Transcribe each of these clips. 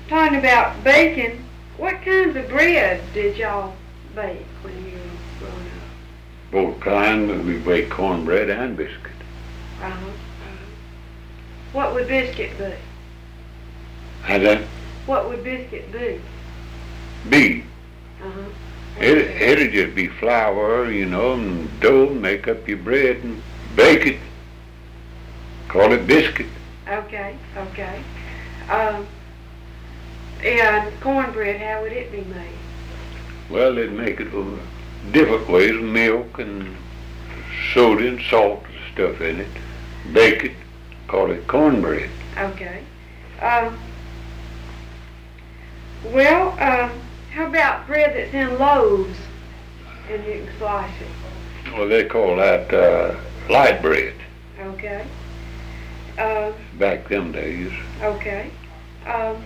talking about baking, what kinds of bread did y'all bake when you were growing up? Both kinds. We bake cornbread and biscuit. Uh-huh. What would biscuit be? How that What would biscuit be? be? Uh-huh. It'd just be flour, and dough. Make up your bread and bake it. Call it biscuit. Okay. And cornbread, how would it be made? Well, they'd make it different ways, milk and soda and salt and stuff in it. Bake it. Call it cornbread. Okay. How about bread that's in loaves and you can slice it? Well, they call that light bread. Okay. Back them days. Okay. How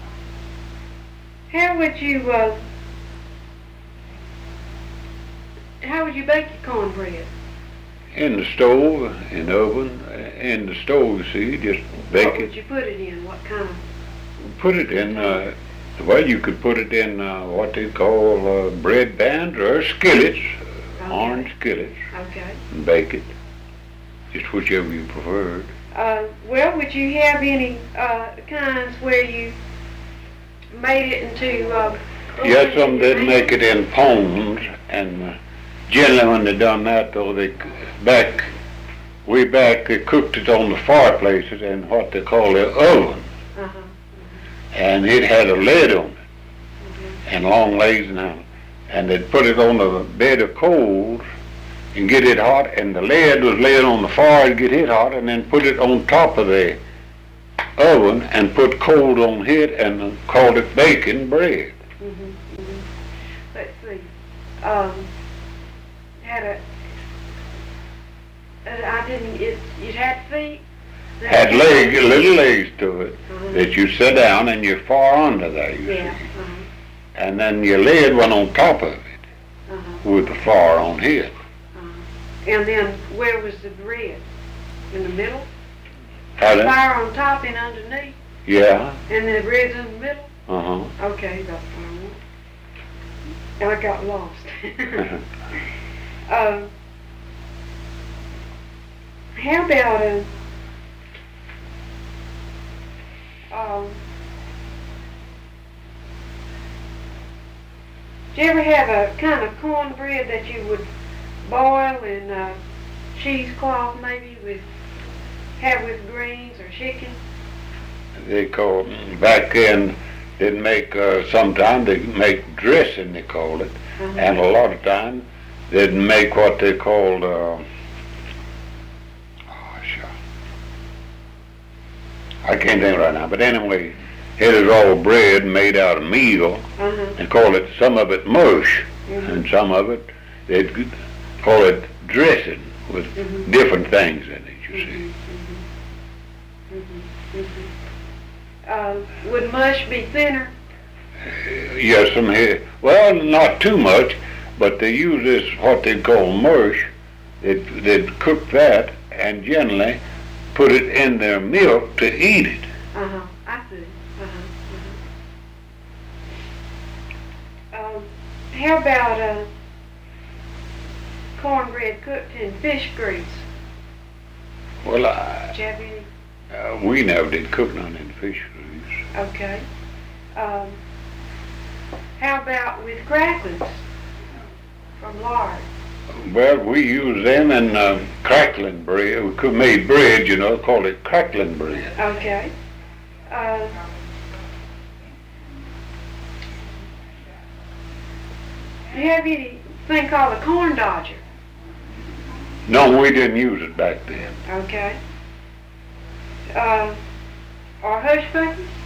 would you bake your cornbread? In the stove, in the oven, in the stove, see, just bake What it. would you put it in? What kind? Put it in, well, you could put it in what they call bread pans or skillets, orange skillets, Okay. and bake it. Just whichever you preferred. Would you have any kinds where you made it into? Yes, some did make it in pones, and generally when they done that, though, way back, they cooked it on the fireplaces in what they call the oven. Uh-huh. And it had a lid on it, and long legs and they'd put it on a bed of coals and get it hot, and the lid was laid on the fire to get it hot, and then put it on top of the oven and put coals on it and called it baking bread. Let's see. It had feet. Had little legs to it that you sit down and you're far under there, you see. And then your lid went on top of it with the flour on it. And then where was the bread? In the middle? Pardon? Fire on top and underneath? Yeah. And the bread's in the middle? Uh-huh. Okay, that's fine. And I got lost. How about did you ever have a kind of cornbread that you would boil in cheesecloth maybe have with greens or chicken? They called, back then, they'd make, sometimes they'd make dressing, they called it. And a lot of times they'd make what they called, I can't think right now, but anyway, it is all bread made out of meal, and call it, some of it mush, and some of it, they'd call it dressing with different things in it, you see. Would mush be thinner? Yes, well, not too much, but they use this, what they call mush. They'd cook that and generally put it in their milk to eat it. I see. How about cornbread cooked in fish grease? Well, Did you have any? we never did cook none in fish grease. Okay. How about with cracklings from lard? Well, we use them in crackling bread. We could make bread, call it crackling bread. Okay. Do you have anything called a corn dodger? No, we didn't use it back then. Okay. Or hush puppies?